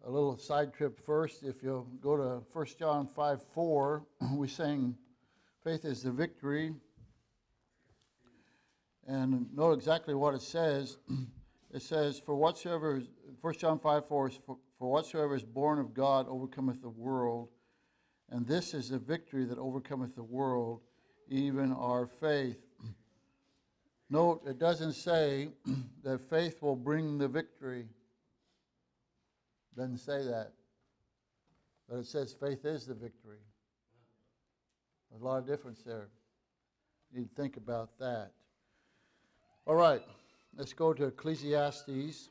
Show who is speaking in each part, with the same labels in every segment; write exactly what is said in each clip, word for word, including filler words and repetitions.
Speaker 1: a little side trip first. If you'll go to First John five four, we sing faith is the victory. And know exactly what it says. It says, for whatsoever, First John five four is, for, for whatsoever is born of God overcometh the world. And this is the victory that overcometh the world, even our faith. Note, it doesn't say that faith will bring the victory. It doesn't say that. But it says faith is the victory. There's a lot of difference there. You need to think about that. All right, let's go to Ecclesiastes.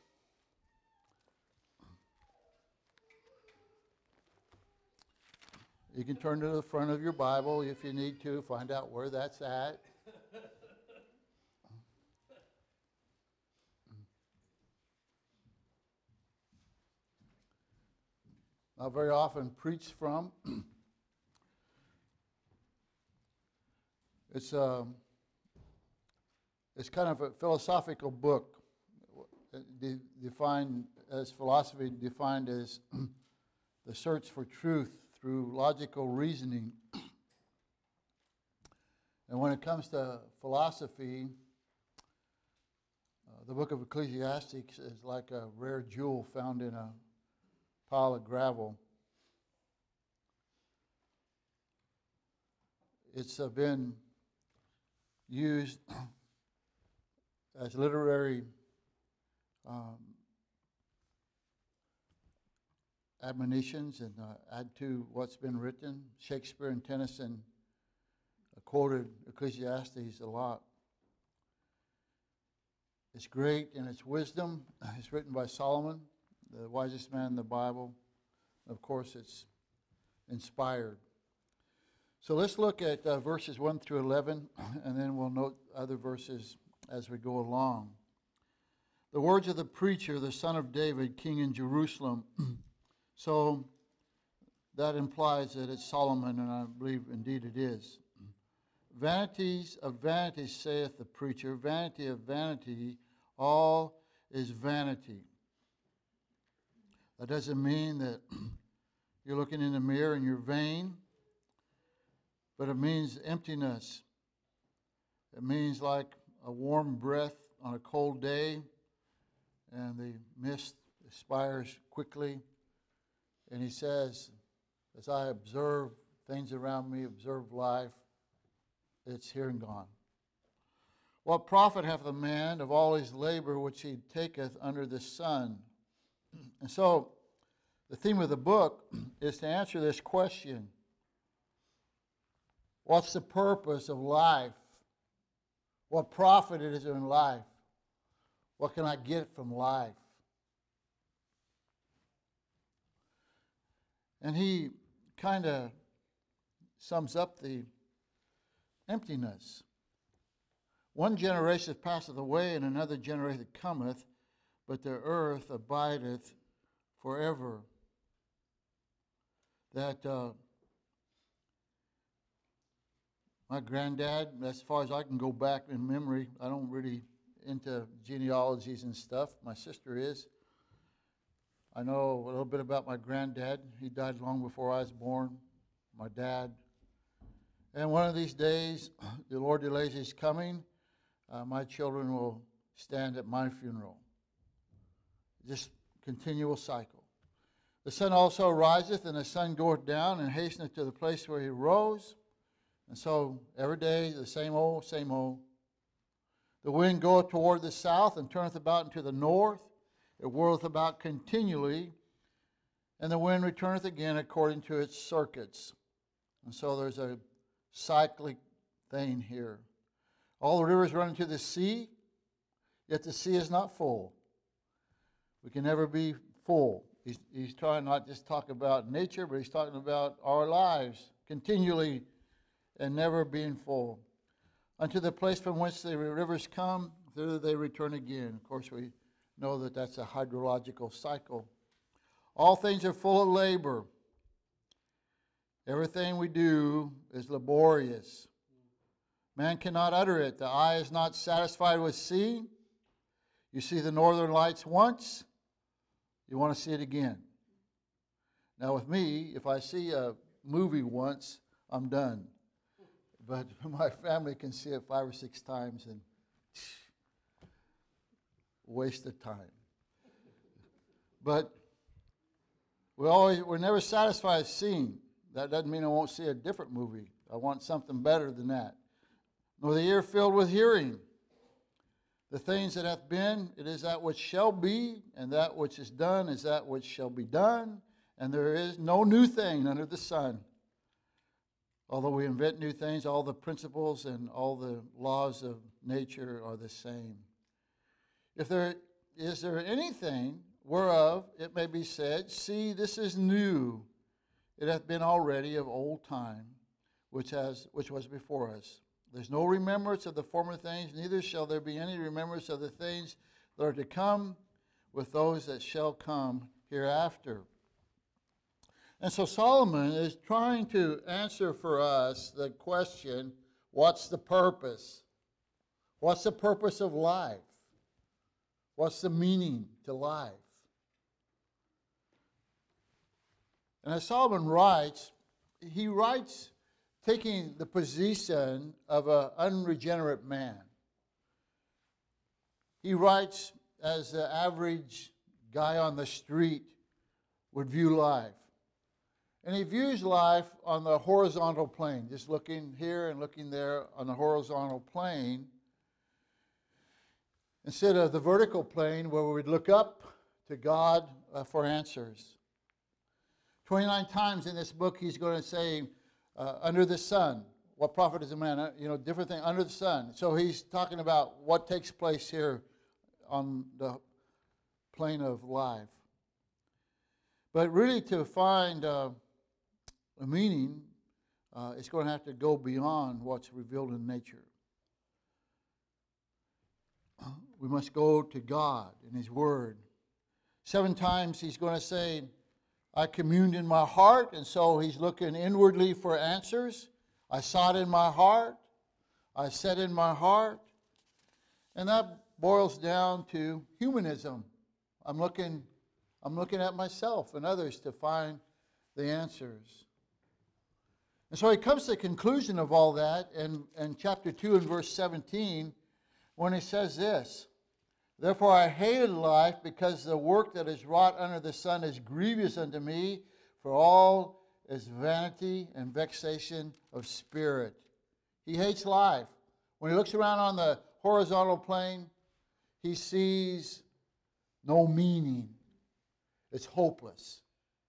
Speaker 1: You can turn to the front of your Bible if you need to, find out where that's at. Not very often preached from. It's um, it's kind of a philosophical book, de- defined as philosophy, defined as the search for truth through logical reasoning. And when it comes to philosophy, uh, the book of Ecclesiastes is like a rare jewel found in a pile of gravel. It's uh, been used as literary um, admonitions and uh, add to what's been written. Shakespeare and Tennyson uh, quoted Ecclesiastes a lot. It's great in its wisdom. It's written by Solomon, the wisest man in the Bible. Of course, it's inspired. So let's look at uh, verses one through eleven, and then we'll note other verses as we go along. The words of the preacher, the son of David, king in Jerusalem. So that implies that it's Solomon, and I believe indeed it is. Vanities of vanities, saith the preacher, vanity of vanity, all is vanity. That doesn't mean that you're looking in the mirror and you're vain, but it means emptiness. It means like a warm breath on a cold day, and the mist expires quickly. And he says, as I observe things around me, observe life, it's here and gone. What profit hath a man of all his labor which he taketh under the sun? And so, the theme of the book is to answer this question. What's the purpose of life? What profit is there in life? What can I get from life? And he kind of sums up the emptiness. One generation passeth away, and another generation cometh, but the earth abideth forever. That uh, my granddad, as far as I can go back in memory, I don't really into genealogies and stuff. My sister is. I know a little bit about my granddad. He died long before I was born. My dad. And one of these days, the Lord delays his coming, uh, my children will stand at my funeral. Just continual cycle. The sun also riseth, and the sun goeth down, and hasteneth to the place where he rose. And so every day the same old, same old. The wind goeth toward the south, and turneth about into the north. It whirleth about continually, and the wind returneth again according to its circuits. And so there's a cyclic thing here. All the rivers run into the sea, yet the sea is not full. We can never be full. He's, he's trying not just talk about nature, but he's talking about our lives continually and never being full. Unto the place from whence the rivers come, thither they return again. Of course, we know that that's a hydrological cycle. All things are full of labor. Everything we do is laborious. Man cannot utter it. The eye is not satisfied with seeing. You see the northern lights once, you want to see it again. Now with me, if I see a movie once, I'm done. But my family can see it five or six times and waste of time. But we always, we're never satisfied seeing. That doesn't mean I won't see a different movie. I want something better than that. Nor the ear filled with hearing. The things that hath been, it is that which shall be, and that which is done is that which shall be done, and there is no new thing under the sun. Although we invent new things, all the principles and all the laws of nature are the same. If there is there anything whereof it may be said, see, this is new. It hath been already of old time, which has which was before us. There's no remembrance of the former things, neither shall there be any remembrance of the things that are to come with those that shall come hereafter. And so Solomon is trying to answer for us the question, what's the purpose? What's the purpose of life? What's the meaning to life? And as Solomon writes, he writes taking the position of an unregenerate man. He writes as the average guy on the street would view life. And he views life on the horizontal plane, just looking here and looking there on the horizontal plane, instead of the vertical plane where we would look up to God uh, for answers. twenty-nine times in this book he's going to say, uh, under the sun, what profit is a man? Uh, you know, different thing, under the sun. So he's talking about what takes place here on the plane of life. But really to find uh, a meaning, uh, it's going to have to go beyond what's revealed in nature. We must go to God and His Word. Seven times he's going to say, I communed in my heart, and so he's looking inwardly for answers. I sought in my heart. I said in my heart. And that boils down to humanism. I'm looking, I'm looking at myself and others to find the answers. And so he comes to the conclusion of all that in, in chapter two and verse seventeen when he says this, therefore I hated life because the work that is wrought under the sun is grievous unto me, for all is vanity and vexation of spirit. He hates life. When he looks around on the horizontal plane, he sees no meaning. It's hopeless.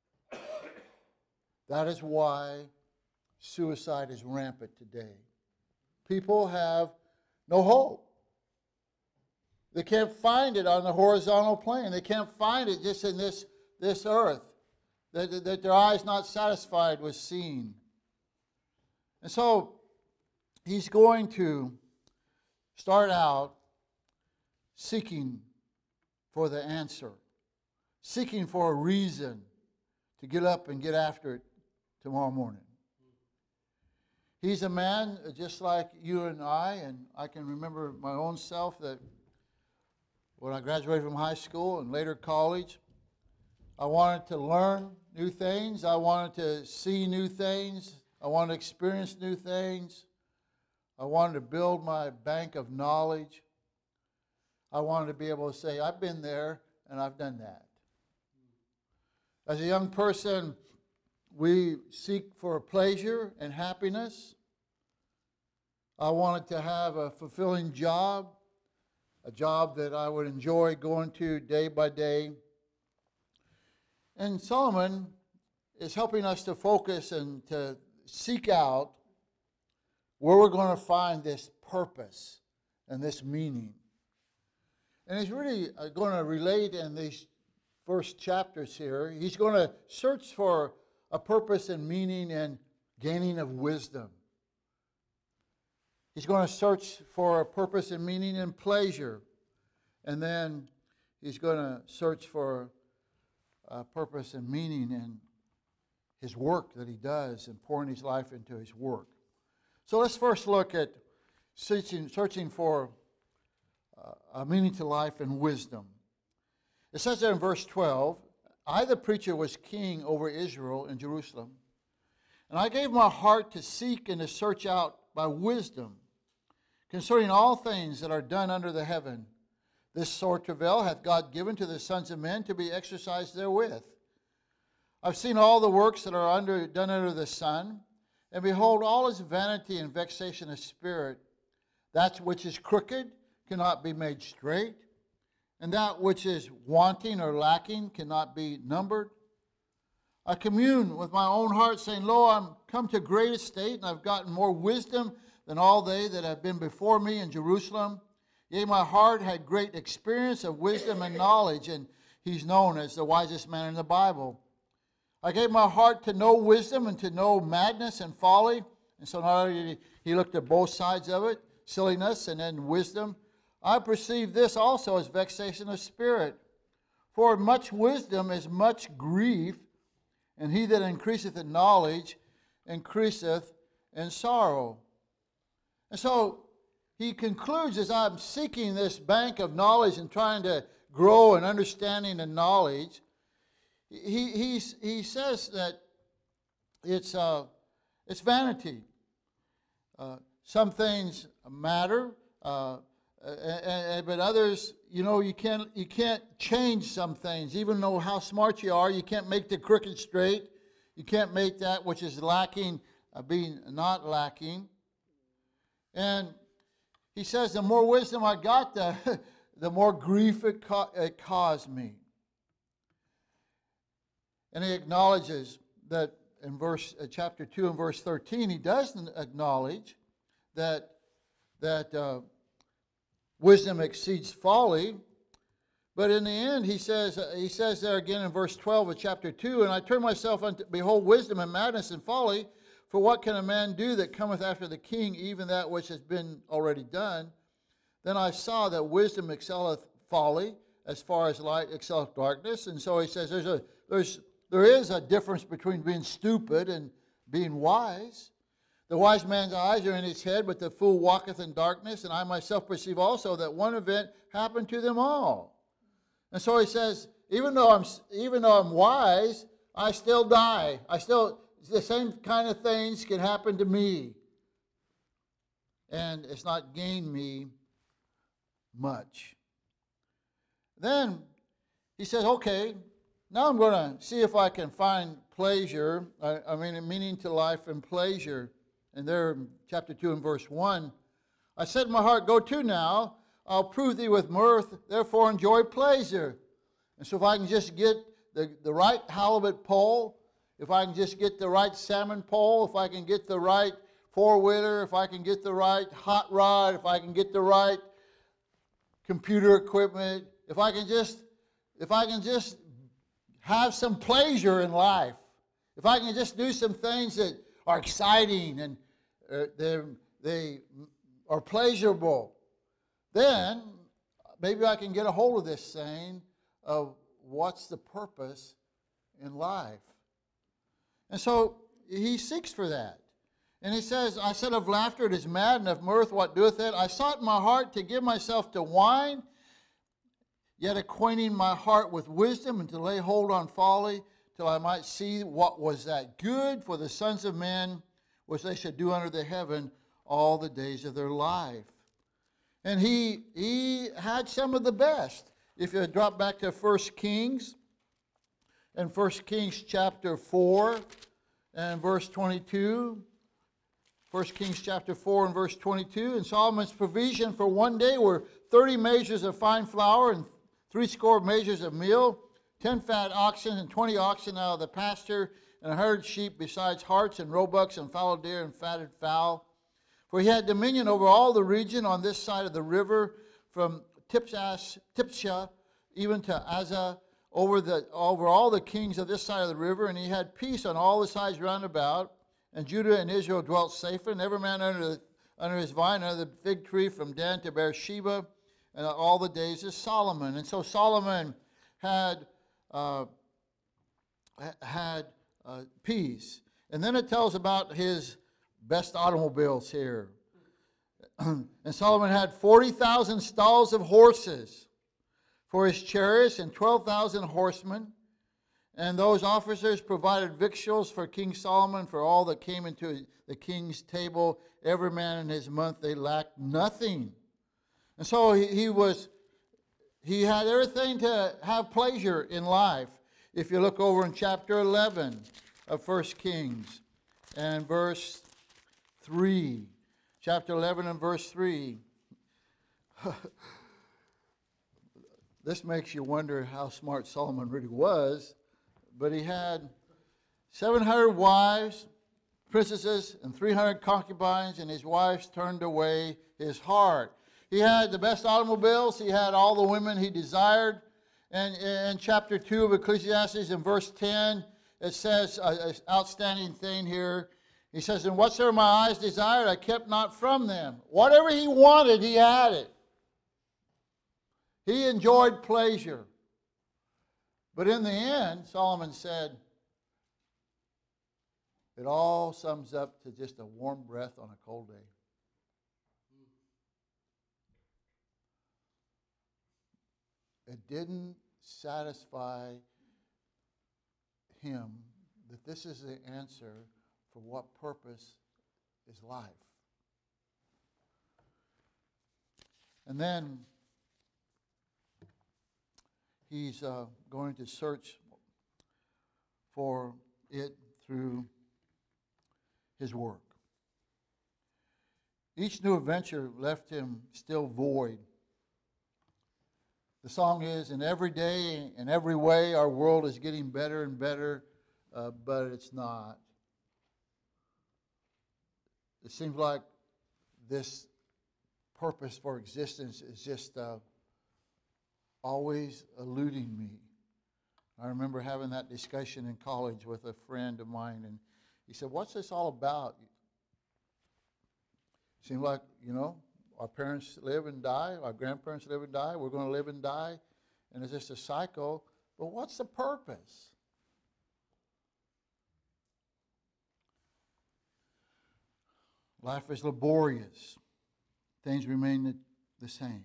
Speaker 1: That is why suicide is rampant today. People have no hope. They can't find it on the horizontal plane. They can't find it just in this, this earth. That, that their eyes not satisfied with seeing. And so he's going to start out seeking for the answer. Seeking for a reason to get up and get after it tomorrow morning. He's a man just like you and I, and I can remember my own self that when I graduated from high school and later college, I wanted to learn new things. I wanted to see new things. I wanted to experience new things. I wanted to build my bank of knowledge. I wanted to be able to say, I've been there and I've done that. As a young person, we seek for pleasure and happiness. I wanted to have a fulfilling job, a job that I would enjoy going to day by day. And Solomon is helping us to focus and to seek out where we're going to find this purpose and this meaning. And he's really going to relate in these first chapters here. He's going to search for a purpose and meaning and gaining of wisdom. He's going to search for a purpose and meaning and pleasure. And then he's going to search for a purpose and meaning in his work that he does and pouring his life into his work. So let's first look at searching, searching for uh, a meaning to life and wisdom. It says there in verse twelve, I, the preacher, was king over Israel in Jerusalem. And I gave my heart to seek and to search out by wisdom concerning all things that are done under the heaven. This sore travail hath God given to the sons of men to be exercised therewith. I've seen all the works that are under, done under the sun, and behold, all is vanity and vexation of spirit. That which is crooked cannot be made straight, and that which is wanting or lacking cannot be numbered. I commune with my own heart, saying, Lo, I'm come to great estate, and I've gotten more wisdom than all they that have been before me in Jerusalem. Yea, my heart had great experience of wisdom and knowledge, and he's known as the wisest man in the Bible. I gave my heart to know wisdom and to know madness and folly. And so not only did he looked at both sides of it, silliness and then wisdom, I perceive this also as vexation of spirit. For much wisdom is much grief, and he that increaseth in knowledge increaseth in sorrow. And so he concludes, as I'm seeking this bank of knowledge and trying to grow in understanding and knowledge, he he, he says that it's uh, it's vanity. Uh, some things matter, uh, and, and, but others, you know, you can't you can't change some things. Even though how smart you are, you can't make the crooked straight. You can't make that which is lacking uh, being not lacking. And he says, the more wisdom I got, the, the more grief it, ca- it caused me. And he acknowledges that in verse uh, chapter two and verse thirteen, he does acknowledge that that uh, wisdom exceeds folly. But in the end, he says uh, he says there again in verse twelve of chapter two, and I turn myself unto behold wisdom and madness and folly. For what can a man do that cometh after the king, even that which has been already done? Then I saw that wisdom excelleth folly, as far as light excelleth darkness. And so he says there's a there's there is a difference between being stupid and being wise. The wise man's eyes are in his head, but the fool walketh in darkness. And I myself perceive also that one event happened to them all. And so he says, even though I'm even though I'm wise, I still die. I still the same kind of things can happen to me. And it's not gained me much. Then he says, okay, now I'm going to see if I can find pleasure, I, I mean, a meaning to life and pleasure. And there in chapter two and verse one, I said in my heart, go to now, I'll prove thee with mirth, therefore enjoy pleasure. And so if I can just get the, the right halibut pole, if I can just get the right salmon pole, if I can get the right four-wheeler, if I can get the right hot rod, if I can get the right computer equipment, if I can just, if I can just have some pleasure in life, if I can just do some things that are exciting and uh, they they are pleasurable, then maybe I can get a hold of this saying of what's the purpose in life. And so he seeks for that. And he says, I said of laughter it is mad, and of mirth what doeth it? I sought in my heart to give myself to wine, yet acquainting my heart with wisdom, and to lay hold on folly, till I might see what was that good for the sons of men, which they should do under the heaven all the days of their life. And he, he had some of the best. If you drop back to First Kings, in First Kings chapter four and verse twenty-two. First Kings chapter four and verse twenty-two. And Solomon's provision for one day were thirty measures of fine flour and threescore measures of meal, ten fat oxen and twenty oxen out of the pasture, and a hundred sheep besides harts and roebucks and fallow deer and fatted fowl. For he had dominion over all the region on this side of the river, from Tipshash, Tipsha even to Azza, over the over all the kings of this side of the river, and he had peace on all the sides round about. And Judah and Israel dwelt safer, and every man under the, under his vine, under the fig tree, from Dan to Beersheba, and all the days of Solomon. And so Solomon had uh, had uh, peace. And then it tells about his best automobiles here. And Solomon had forty thousand stalls of horses for his chariots, and twelve thousand horsemen. And those officers provided victuals for King Solomon for all that came into the king's table. Every man in his month, they lacked nothing. And so he, he was, he had everything to have pleasure in life. If you look over in chapter eleven of First Kings and verse three. Chapter eleven and verse three. This makes you wonder how smart Solomon really was. But he had seven hundred wives, princesses, and three hundred concubines, and his wives turned away his heart. He had the best automobiles. He had all the women he desired. And in chapter two of Ecclesiastes, in verse ten, it says an outstanding thing here. He says, and whatsoever my eyes desired, I kept not from them. Whatever he wanted, he had it. He enjoyed pleasure. But in the end, Solomon said, it all sums up to just a warm breath on a cold day. It didn't satisfy him that this is the answer for what purpose is life. And then he's uh, going to search for it through his work. Each new adventure left him still void. The song is, in every day, in every way, our world is getting better and better, uh, but it's not. It seems like this purpose for existence is just uh, always eluding me. I remember having that discussion in college with a friend of mine, and he said, what's this all about? It seemed like, you know, our parents live and die, our grandparents live and die, we're going to live and die, and it's just a cycle. But what's the purpose? Life is laborious. Things remain the, the same.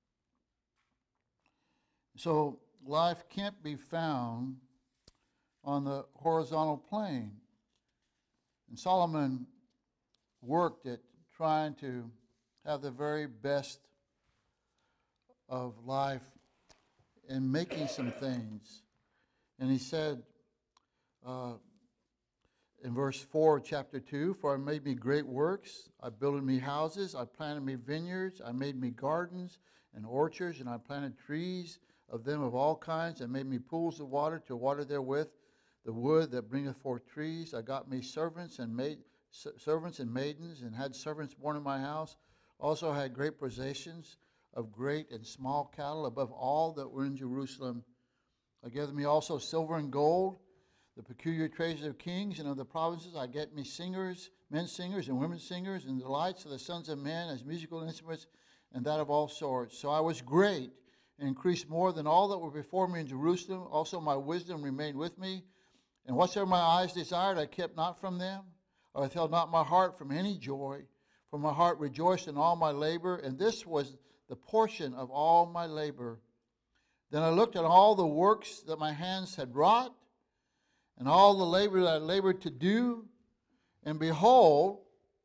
Speaker 1: So life can't be found on the horizontal plane. And Solomon worked at trying to have the very best of life in making some things. And he said uh, in verse four of chapter two, for I made me great works, I builded me houses, I planted me vineyards, I made me gardens and orchards, and I planted trees of them of all kinds, and made me pools of water to water therewith the wood that bringeth forth trees. I got me servants and maid, servants and maidens, and had servants born in my house. Also I had great possessions of great and small cattle above all that were in Jerusalem. I gave me also silver and gold, the peculiar treasures of kings and of the provinces. I get me singers, men singers and women singers, and the delights of the sons of men as musical instruments, and that of all sorts. So I was great, and increased more than all that were before me in Jerusalem. Also my wisdom remained with me, and whatsoever my eyes desired, I kept not from them. I withheld not my heart from any joy, for my heart rejoiced in all my labor, and this was the portion of all my labor. Then I looked at all the works that my hands had wrought, and all the labor that I labored to do, and behold,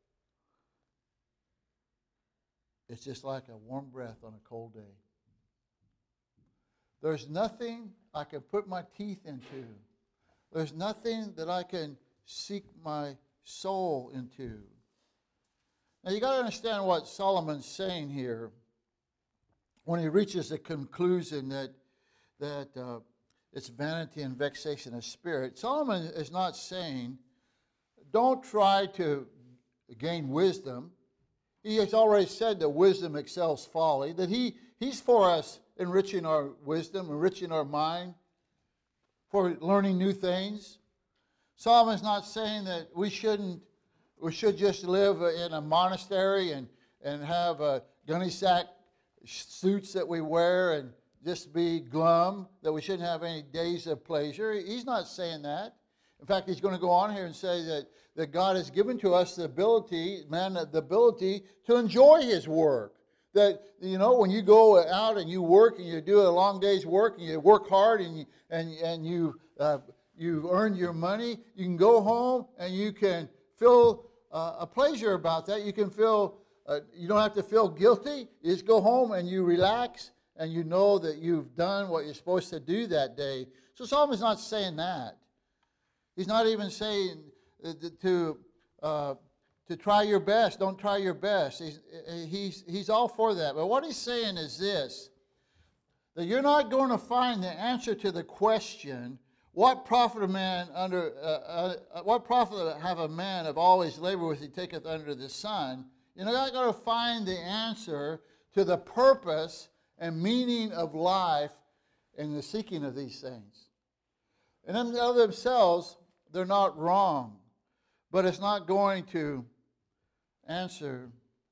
Speaker 1: it's just like a warm breath on a cold day. There's nothing I can put my teeth into. There's nothing that I can seek my soul into. Now you got to understand what Solomon's saying here when he reaches the conclusion that that uh, it's vanity and vexation of spirit. Solomon is not saying, don't try to gain wisdom. He has already said that wisdom excels folly, that he, he's for us enriching our wisdom, enriching our mind, for learning new things. Solomon's not saying that we shouldn't, we should just live in a monastery and, and have uh, gunny sack suits that we wear and just be glum, that we shouldn't have any days of pleasure. He's not saying that. In fact, he's going to go on here and say that, that God has given to us the ability, man, the ability to enjoy his work. That, you know, when you go out and you work and you do a long day's work and you work hard and you, and, and you uh, you've earned your money. You can go home and you can feel uh, a pleasure about that. You can feel, uh, you don't have to feel guilty. You just go home and you relax and you know that you've done what you're supposed to do that day. So Solomon's not saying that. He's not even saying to uh, to try your best. Don't try your best. He's, he's, he's all for that. But what he's saying is this, that you're not going to find the answer to the question, what profit a man under, uh, uh, what profit have a man of all his labor which he taketh under the sun? You're not going to find the answer to the purpose and meaning of life in the seeking of these things. And in of themselves, they're not wrong, but it's not going to answer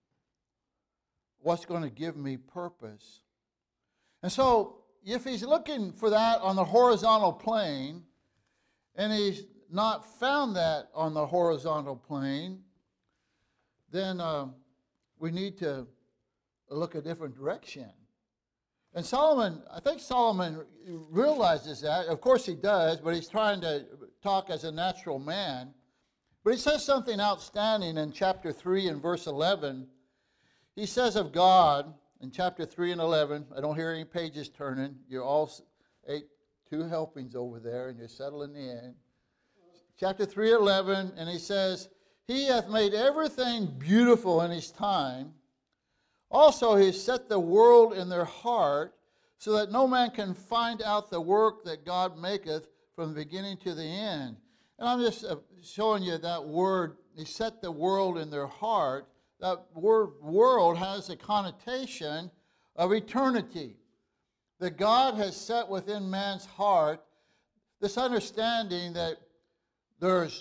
Speaker 1: what's going to give me purpose. And so, if he's looking for that on the horizontal plane, and he's not found that on the horizontal plane, then uh, we need to look a different direction. And Solomon, I think Solomon realizes that. Of course he does, but he's trying to talk as a natural man. But he says something outstanding in chapter three and verse eleven. He says of God, in chapter three and eleven, I don't hear any pages turning. You're all eight, two helpings over there, and you're settling in. Chapter three, eleven, and he says, He hath made everything beautiful in his time. Also he set the world in their heart, so that no man can find out the work that God maketh from the beginning to the end. And I'm just showing you that word, he set the world in their heart. That word world has a connotation of eternity. That God has set within man's heart this understanding that there's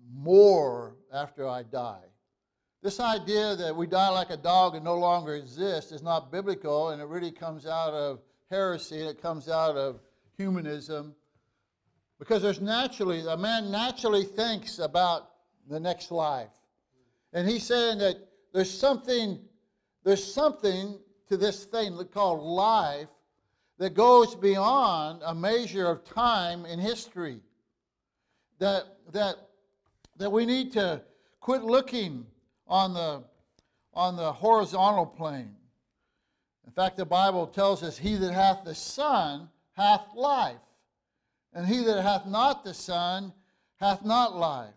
Speaker 1: more after I die. This idea that we die like a dog and no longer exist is not biblical, and it really comes out of heresy, and it comes out of humanism. Because there's naturally, a man naturally thinks about the next life. And he's saying that there's something, there's something to this thing called life that goes beyond a measure of time in history. That, that, that we need to quit looking on the, on the horizontal plane. In fact, the Bible tells us, He that hath the Son hath life. And he that hath not the Son hath not life.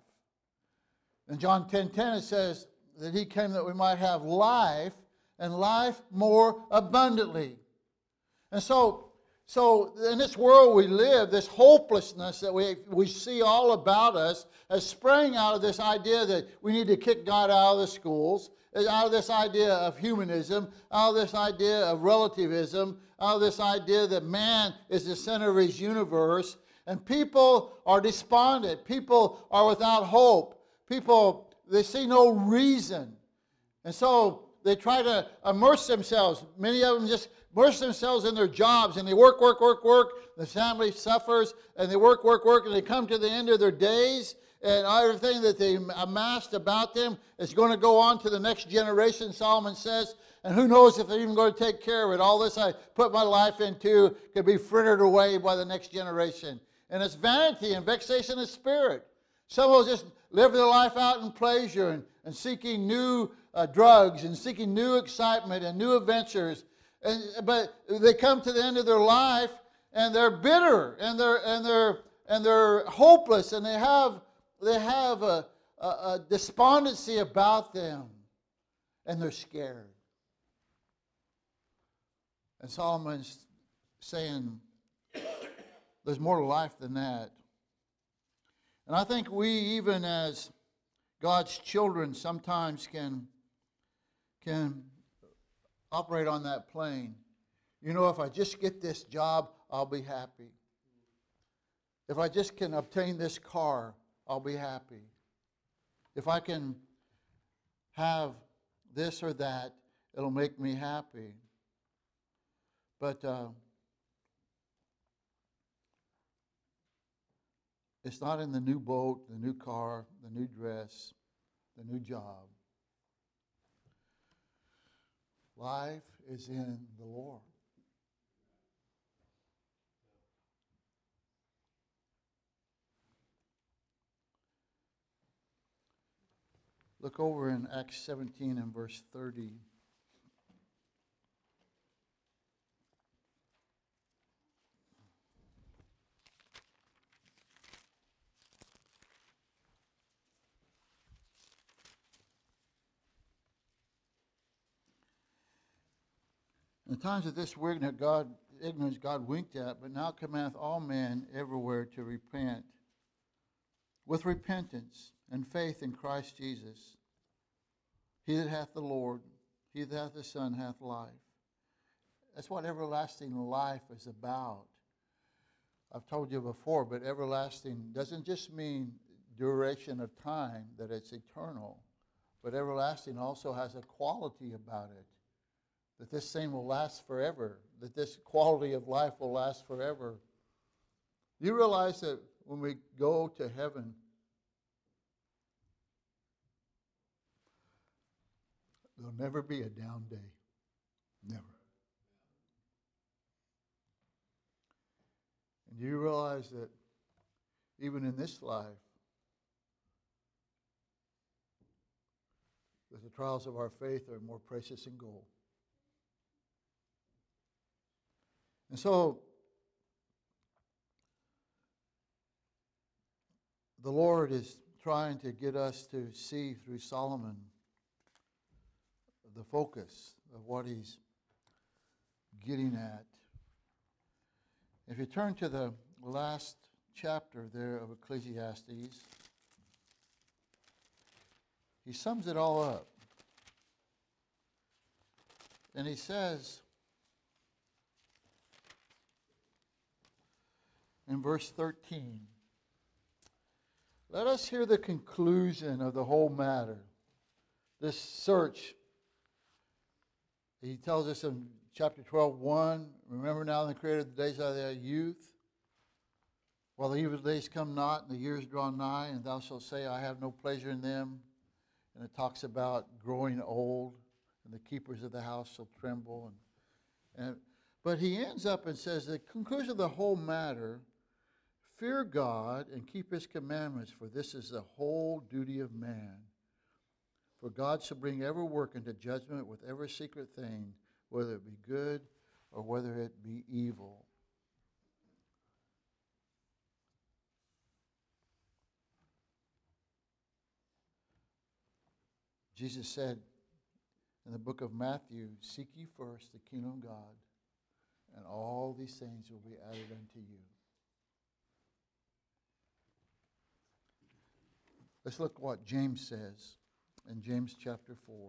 Speaker 1: In John ten ten it says that He came that we might have life, and life more abundantly. And so, so in this world we live, this hopelessness that we, we see all about us has sprang out of this idea that we need to kick God out of the schools, out of this idea of humanism, out of this idea of relativism, out of this idea that man is the center of his universe. And people are despondent. People are without hope. People, they see no reason. And so they try to immerse themselves. Many of them just immerse themselves in their jobs, and they work, work, work, work. The family suffers, and they work, work, work, and they come to the end of their days, and everything that they amassed about them is going to go on to the next generation, Solomon says. And who knows if they're even going to take care of it. All this I put my life into could be frittered away by the next generation. And it's vanity and vexation of spirit. Some will just live their life out in pleasure and, and seeking new uh, drugs and seeking new excitement and new adventures. And, but they come to the end of their life and they're bitter and they're and they're and they're hopeless, and they have they have a, a, a despondency about them, and they're scared. And Solomon's saying, there's more to life than that. And I think we, even as God's children, sometimes can, can operate on that plane. You know, if I just get this job, I'll be happy. If I just can obtain this car, I'll be happy. If I can have this or that, it'll make me happy. But uh, it's not in the new boat, the new car, the new dress, the new job. Life is in the Lord. Look over in Acts seventeen and verse thirty. In the times of this ignorant God, ignorance God winked at, but now commandeth all men everywhere to repent, with repentance and faith in Christ Jesus. He that hath the Lord, he that hath the Son, hath life. That's what everlasting life is about. I've told you before, but everlasting doesn't just mean duration of time, that it's eternal, but everlasting also has a quality about it, that this thing will last forever, that this quality of life will last forever. You realize that when we go to heaven, there'll never be a down day. Never. And do you realize that even in this life, that the trials of our faith are more precious than gold? And so, the Lord is trying to get us to see through Solomon the focus of what he's getting at. If you turn to the last chapter there of Ecclesiastes, he sums it all up. And he says in verse thirteen, let us hear the conclusion of the whole matter. This search, he tells us in chapter twelve, one, remember now the Creator of the days of thy youth, while the evil days come not, and the years draw nigh, and thou shalt say, I have no pleasure in them. And it talks about growing old, and the keepers of the house shall tremble. And, and But he ends up and says, the conclusion of the whole matter, fear God and keep his commandments, for this is the whole duty of man. For God shall bring every work into judgment with every secret thing, whether it be good or whether it be evil. Jesus said in the book of Matthew, seek ye first the kingdom of God, and all these things will be added unto you. Let's look what James says in James chapter four.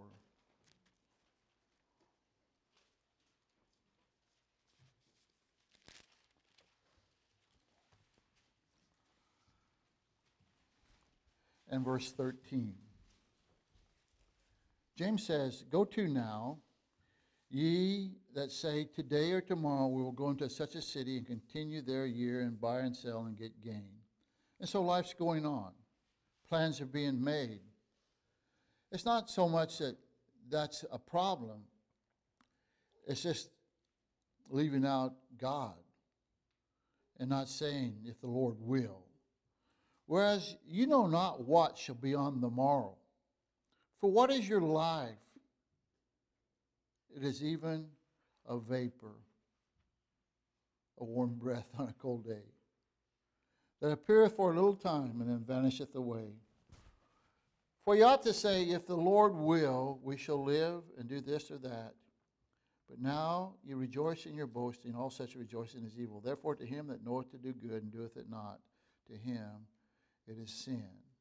Speaker 1: And verse thirteen. James says, go to now, ye that say, today or tomorrow we will go into such a city and continue there a year and buy and sell and get gain. And so life's going on. Plans are being made. It's not so much that that's a problem. It's just leaving out God and not saying if the Lord will. Whereas you know not what shall be on the morrow. For what is your life? It is even a vapor, a warm breath on a cold day, that appeareth for a little time and then vanisheth away. For you ought to say, if the Lord will, we shall live and do this or that. But now you rejoice in your boasting, all such rejoicing is evil. Therefore to him that knoweth to do good and doeth it not, to him it is sin.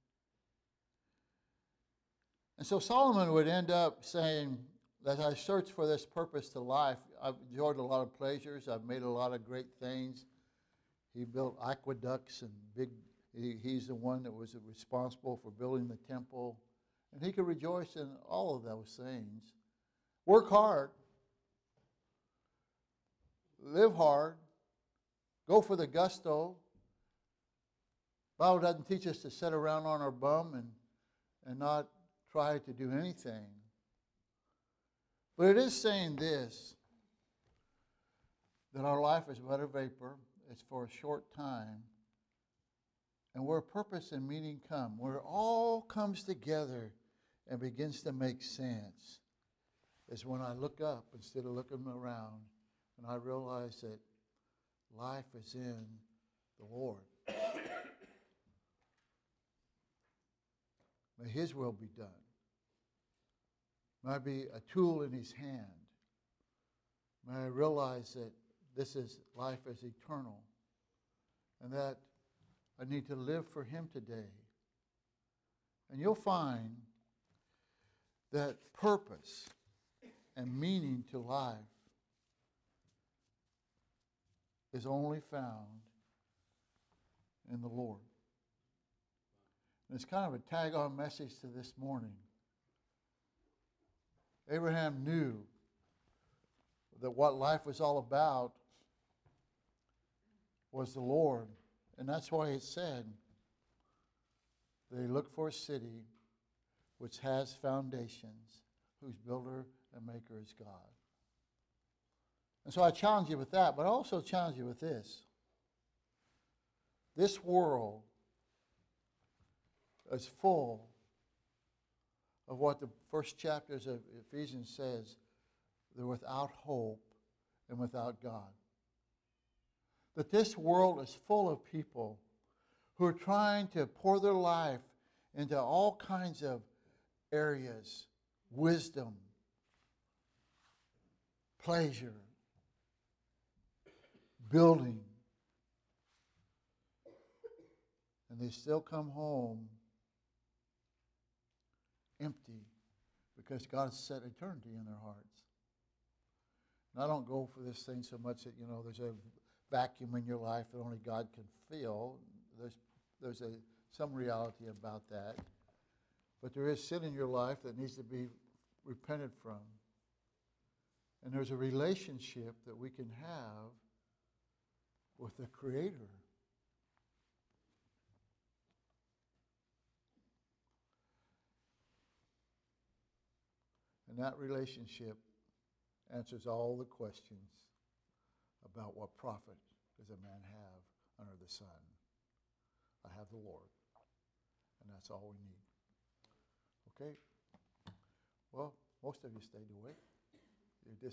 Speaker 1: And so Solomon would end up saying, as I search for this purpose to life, I've enjoyed a lot of pleasures, I've made a lot of great things. He built aqueducts and big, he, he's the one that was responsible for building the temple. And he could rejoice in all of those things. Work hard. Live hard. Go for the gusto. The Bible doesn't teach us to sit around on our bum and, and not try to do anything. But it is saying this, that our life is but a vapor. It's for a short time. And where purpose and meaning come, where it all comes together and begins to make sense is when I look up instead of looking around, and I realize that life is in the Lord. May His will be done. May I be a tool in His hand. May I realize that this is life is eternal, and that I need to live for Him today. And you'll find that purpose and meaning to life is only found in the Lord. And it's kind of a tag-on message to this morning. Abraham knew that what life was all about was the Lord. And that's why it said, they look for a city which has foundations, whose builder and maker is God. And so I challenge you with that, but I also challenge you with this. This world is full of what the first chapters of Ephesians says, they're without hope and without God. That this world is full of people who are trying to pour their life into all kinds of areas, wisdom, pleasure, building, and they still come home empty because God has set eternity in their hearts. And I don't go for this thing so much that, you know, there's a vacuum in your life that only God can fill. There's there's a some reality about that. But there is sin in your life that needs to be repented from. And there's a relationship that we can have with the Creator. And that relationship answers all the questions about what profit does a man have under the sun. I have the Lord, and that's all we need. Okay? Well, most of you stayed awake. You're